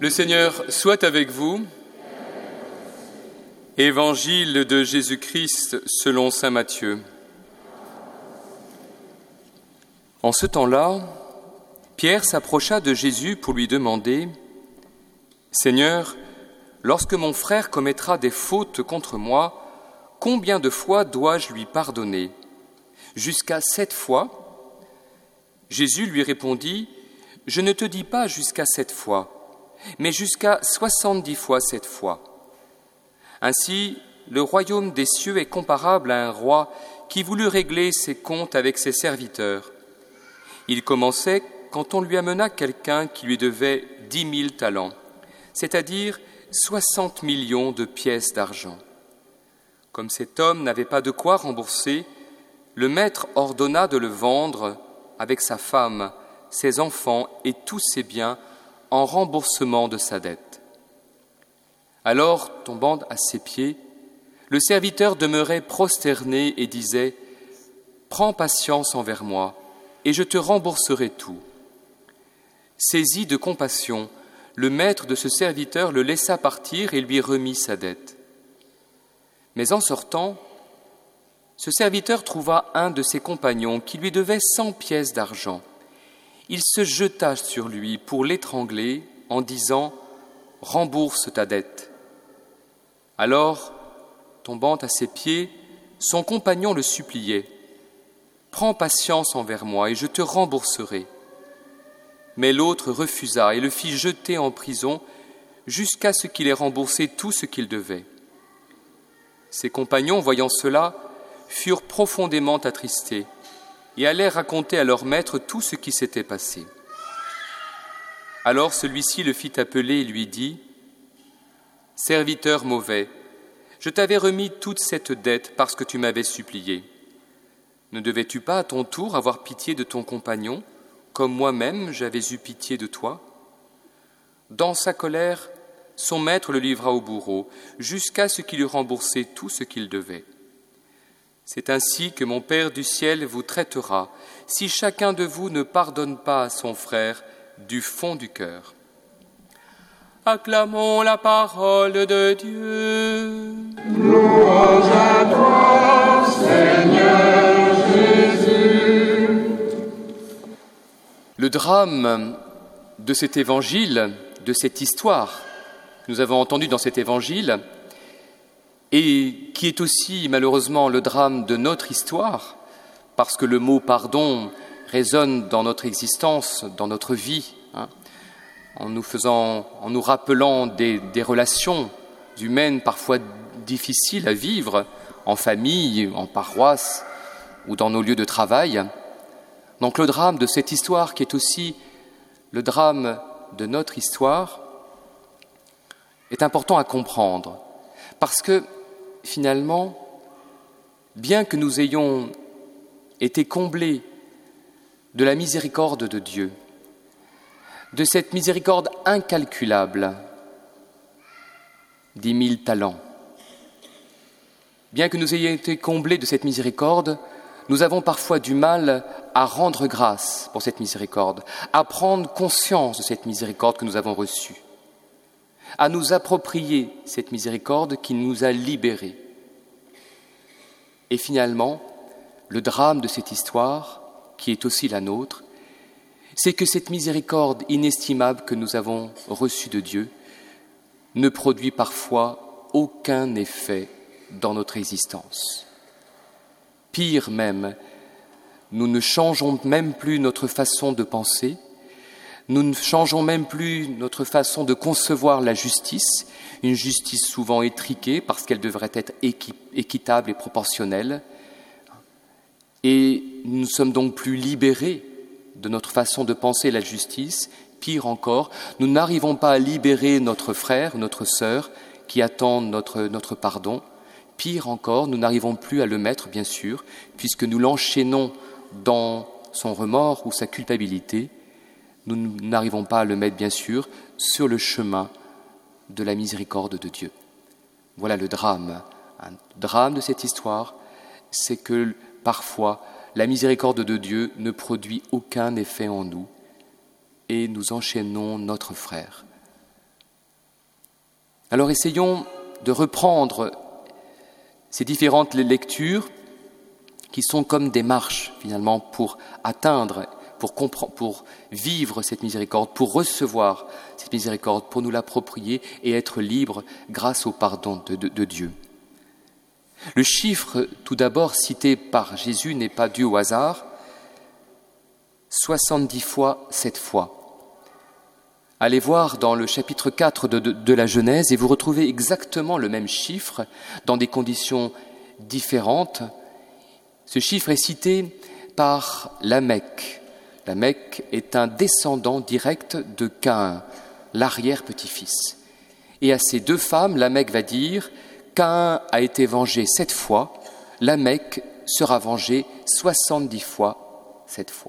Le Seigneur soit avec vous. Évangile de Jésus-Christ selon saint Matthieu. En ce temps-là, Pierre s'approcha de Jésus pour lui demander « Seigneur, lorsque mon frère commettra des fautes contre moi, combien de fois dois-je lui pardonner ? Jusqu'à 7 fois ?» Jésus lui répondit « Je ne te dis pas jusqu'à 7 fois, mais jusqu'à 70 fois 7 fois. Ainsi, le royaume des cieux est comparable à un roi qui voulut régler ses comptes avec ses serviteurs. Il commençait quand on lui amena quelqu'un qui lui devait 10 000 talents, c'est-à-dire 60 millions de pièces d'argent. Comme cet homme n'avait pas de quoi rembourser, le maître ordonna de le vendre avec sa femme, ses enfants et tous ses biens en remboursement de sa dette. Alors, tombant à ses pieds, le serviteur demeurait prosterné et disait « Prends patience envers moi, et je te rembourserai tout. » Saisi de compassion, le maître de ce serviteur le laissa partir et lui remit sa dette. Mais en sortant, ce serviteur trouva un de ses compagnons qui lui devait 100 pièces d'argent. Il se jeta sur lui pour l'étrangler en disant « Rembourse ta dette. » Alors, tombant à ses pieds, son compagnon le suppliait « Prends patience envers moi et je te rembourserai. » Mais l'autre refusa et le fit jeter en prison jusqu'à ce qu'il ait remboursé tout ce qu'il devait. Ses compagnons, voyant cela, furent profondément attristés et allèrent raconter à leur maître tout ce qui s'était passé. Alors celui-ci le fit appeler et lui dit « Serviteur mauvais, je t'avais remis toute cette dette parce que tu m'avais supplié. Ne devais-tu pas à ton tour avoir pitié de ton compagnon, comme moi-même j'avais eu pitié de toi ?» Dans sa colère, son maître le livra au bourreau, jusqu'à ce qu'il eût remboursé tout ce qu'il devait. C'est ainsi que mon Père du ciel vous traitera, si chacun de vous ne pardonne pas à son frère du fond du cœur. Acclamons la parole de Dieu. Louange à toi, Seigneur Jésus. Le drame de cet évangile, de cette histoire que nous avons entendue dans cet évangile, et qui est aussi malheureusement le drame de notre histoire, parce que le mot pardon résonne dans notre existence, dans notre vie, en nous rappelant des relations humaines parfois difficiles à vivre, en famille, en paroisse ou dans nos lieux de travail. Donc le drame de cette histoire qui est aussi le drame de notre histoire est important à comprendre, parce que finalement, bien que nous ayons été comblés de la miséricorde de Dieu, de cette miséricorde incalculable, 10 000 talents, bien que nous ayons été comblés de cette miséricorde, nous avons parfois du mal à rendre grâce pour cette miséricorde, à prendre conscience de cette miséricorde que nous avons reçue, à nous approprier cette miséricorde qui nous a libérés. Et finalement, le drame de cette histoire, qui est aussi la nôtre, c'est que cette miséricorde inestimable que nous avons reçue de Dieu ne produit parfois aucun effet dans notre existence. Pire même, nous ne changeons même plus notre façon de penser, nous ne changeons même plus notre façon de concevoir la justice, une justice souvent étriquée parce qu'elle devrait être équitable et proportionnelle. Et nous ne sommes donc plus libérés de notre façon de penser la justice. Pire encore, nous n'arrivons pas à libérer notre frère, notre sœur qui attendent notre pardon. Pire encore, nous n'arrivons plus à le mettre, bien sûr, puisque nous l'enchaînons dans son remords ou sa culpabilité. Nous n'arrivons pas à le mettre, bien sûr, sur le chemin de la miséricorde de Dieu. Voilà le drame. Un drame de cette histoire, c'est que parfois, la miséricorde de Dieu ne produit aucun effet en nous et nous enchaînons notre frère. Alors essayons de reprendre ces différentes lectures qui sont comme des marches finalement pour atteindre, pour comprendre, pour vivre cette miséricorde, pour recevoir cette miséricorde, pour nous l'approprier et être libres grâce au pardon de Dieu. Le chiffre, tout d'abord, cité par Jésus n'est pas dû au hasard. 70 fois, 7 fois. Allez voir dans le chapitre 4 de la Genèse et vous retrouvez exactement le même chiffre dans des conditions différentes. Ce chiffre est cité par Lamech. Lamech est un descendant direct de Caïn, l'arrière-petit-fils. Et à ces deux femmes, Lamech va dire « Caïn a été vengé 7 fois, Lamech sera vengé 70 fois 7 fois. »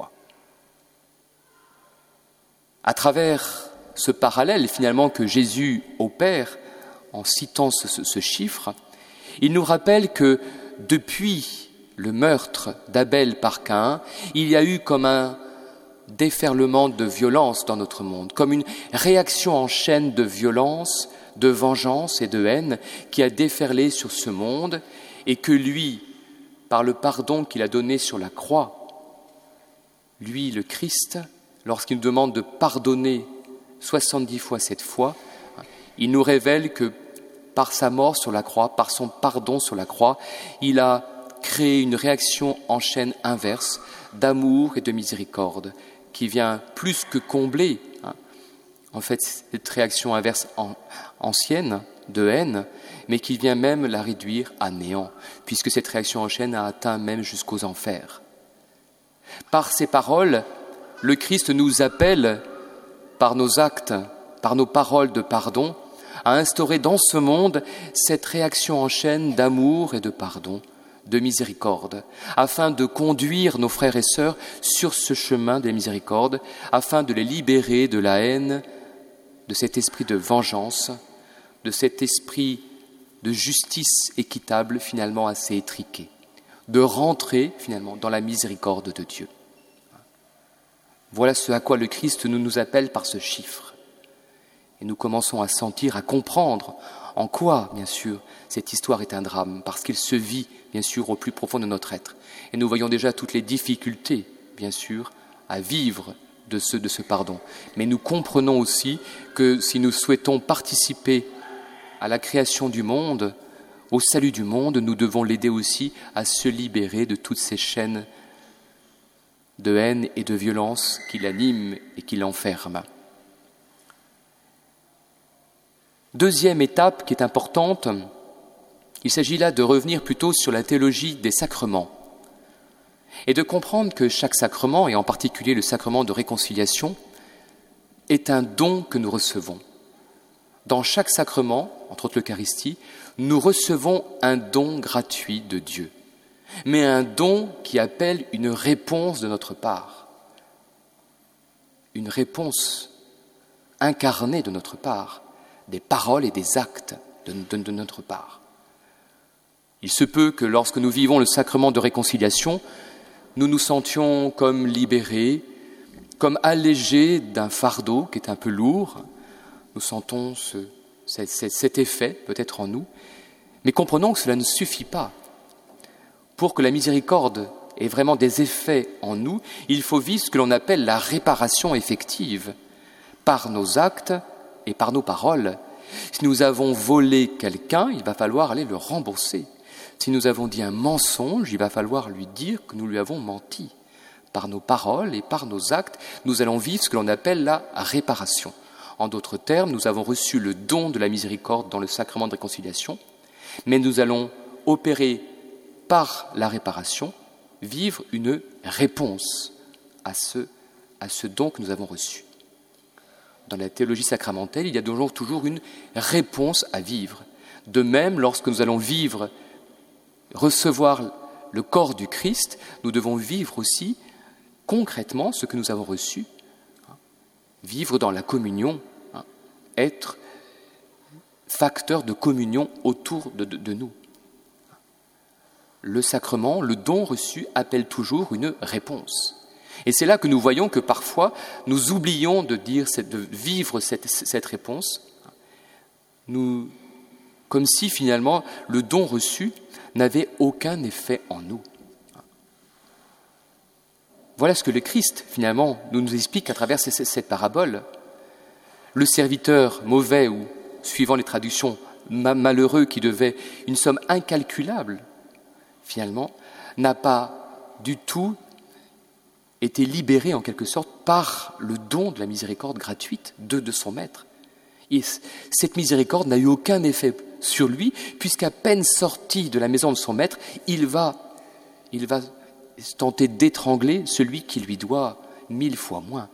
À travers ce parallèle finalement que Jésus opère en citant ce chiffre, il nous rappelle que depuis le meurtre d'Abel par Caïn, il y a eu comme un déferlement de violence dans notre monde, comme une réaction en chaîne de violence, de vengeance et de haine qui a déferlé sur ce monde et que lui, par le pardon qu'il a donné sur la croix, lui, le Christ, lorsqu'il nous demande de pardonner 70 fois 7 fois, il nous révèle que par sa mort sur la croix, par son pardon sur la croix, il a créé une réaction en chaîne inverse d'amour et de miséricorde qui vient plus que combler en fait cette réaction inverse ancienne de haine, mais qui vient même la réduire à néant, puisque cette réaction en chaîne a atteint même jusqu'aux enfers. Par ces paroles, le Christ nous appelle, par nos actes, par nos paroles de pardon, à instaurer dans ce monde cette réaction en chaîne d'amour et de pardon, de miséricorde, afin de conduire nos frères et sœurs sur ce chemin des miséricordes, afin de les libérer de la haine, de cet esprit de vengeance, de cet esprit de justice équitable finalement assez étriqué, de rentrer finalement dans la miséricorde de Dieu. Voilà ce à quoi le Christ nous appelle par ce chiffre. Et nous commençons à sentir, à comprendre en quoi, bien sûr, cette histoire est un drame, parce qu'il se vit, bien sûr, au plus profond de notre être. Et nous voyons déjà toutes les difficultés, bien sûr, à vivre de ce pardon. Mais nous comprenons aussi que si nous souhaitons participer à la création du monde, au salut du monde, nous devons l'aider aussi à se libérer de toutes ces chaînes de haine et de violence qui l'animent et qui l'enferment. Deuxième étape qui est importante, il s'agit là de revenir plutôt sur la théologie des sacrements et de comprendre que chaque sacrement, et en particulier le sacrement de réconciliation, est un don que nous recevons. Dans chaque sacrement, entre autres l'Eucharistie, nous recevons un don gratuit de Dieu, mais un don qui appelle une réponse de notre part, une réponse incarnée de notre part, des paroles et des actes de notre part. Il se peut que lorsque nous vivons le sacrement de réconciliation, nous nous sentions comme libérés, comme allégés d'un fardeau qui est un peu lourd. Nous sentons cet effet peut-être en nous, mais comprenons que cela ne suffit pas. Pour que la miséricorde ait vraiment des effets en nous, il faut vivre ce que l'on appelle la réparation effective, par nos actes et par nos paroles. Si nous avons volé quelqu'un, il va falloir aller le rembourser. Si nous avons dit un mensonge, il va falloir lui dire que nous lui avons menti. Par nos paroles et par nos actes, nous allons vivre ce que l'on appelle la réparation. En d'autres termes, nous avons reçu le don de la miséricorde dans le sacrement de réconciliation, mais nous allons opérer par la réparation, vivre une réponse à ce don que nous avons reçu. Dans la théologie sacramentelle, il y a donc toujours une réponse à vivre. De même, lorsque nous allons recevoir le corps du Christ, nous devons vivre aussi concrètement ce que nous avons reçu. Vivre dans la communion, être facteur de communion autour de nous. Le sacrement, le don reçu, appelle toujours une réponse. Et c'est là que nous voyons que parfois, nous oublions de vivre cette réponse. Nous comme si finalement le don reçu n'avait aucun effet en nous. Voilà ce que le Christ, finalement, nous explique à travers cette parabole. Le serviteur mauvais, ou suivant les traductions, malheureux, qui devait une somme incalculable, finalement, n'a pas du tout été libéré, en quelque sorte, par le don de la miséricorde gratuite de son maître. Et cette miséricorde n'a eu aucun effet sur lui, puisqu'à peine sorti de la maison de son maître, il va tenter d'étrangler celui qui lui doit 1000 fois moins.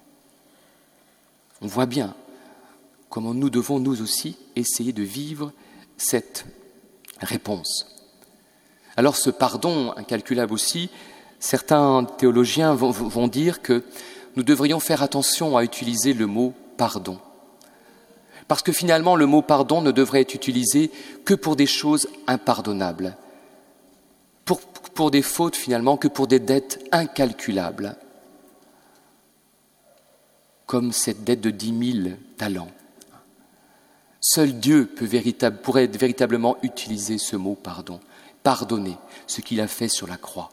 On voit bien comment nous devons, nous aussi, essayer de vivre cette réponse. Alors ce pardon incalculable aussi, certains théologiens vont dire que nous devrions faire attention à utiliser le mot « pardon ». Parce que finalement, le mot « pardon » ne devrait être utilisé que pour des choses impardonnables, pour des fautes finalement, que pour des dettes incalculables, comme cette dette de 10 000 talents. Seul Dieu pourrait véritablement utiliser ce mot « pardon », pardonner ce qu'il a fait sur la croix.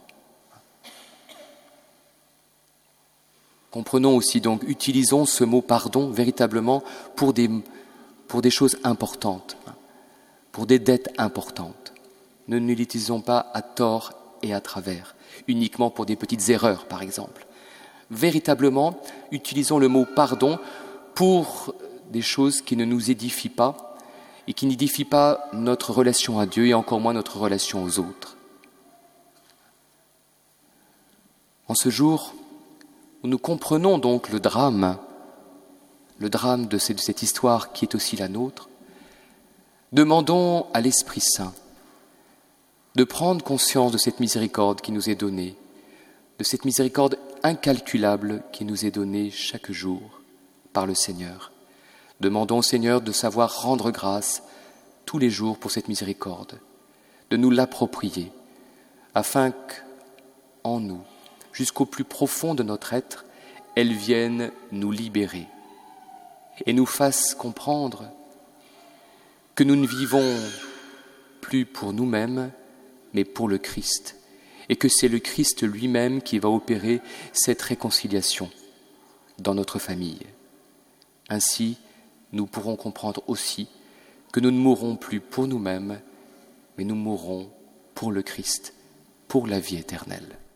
Comprenons aussi donc, utilisons ce mot « pardon » véritablement pour des choses importantes, pour des dettes importantes. Ne l'utilisons pas à tort et à travers, uniquement pour des petites erreurs, par exemple. Véritablement, utilisons le mot « pardon » pour des choses qui ne nous édifient pas et qui n'édifient pas notre relation à Dieu et encore moins notre relation aux autres. En ce jour où nous comprenons donc le drame de cette histoire qui est aussi la nôtre, demandons à l'Esprit Saint de prendre conscience de cette miséricorde qui nous est donnée, de cette miséricorde incalculable qui nous est donnée chaque jour par le Seigneur. Demandons au Seigneur de savoir rendre grâce tous les jours pour cette miséricorde, de nous l'approprier, afin qu'en nous, jusqu'au plus profond de notre être, elle vienne nous libérer et nous fasse comprendre que nous ne vivons plus pour nous-mêmes, mais pour le Christ, et que c'est le Christ lui-même qui va opérer cette réconciliation dans notre famille. Ainsi, nous pourrons comprendre aussi que nous ne mourrons plus pour nous-mêmes, mais nous mourrons pour le Christ, pour la vie éternelle.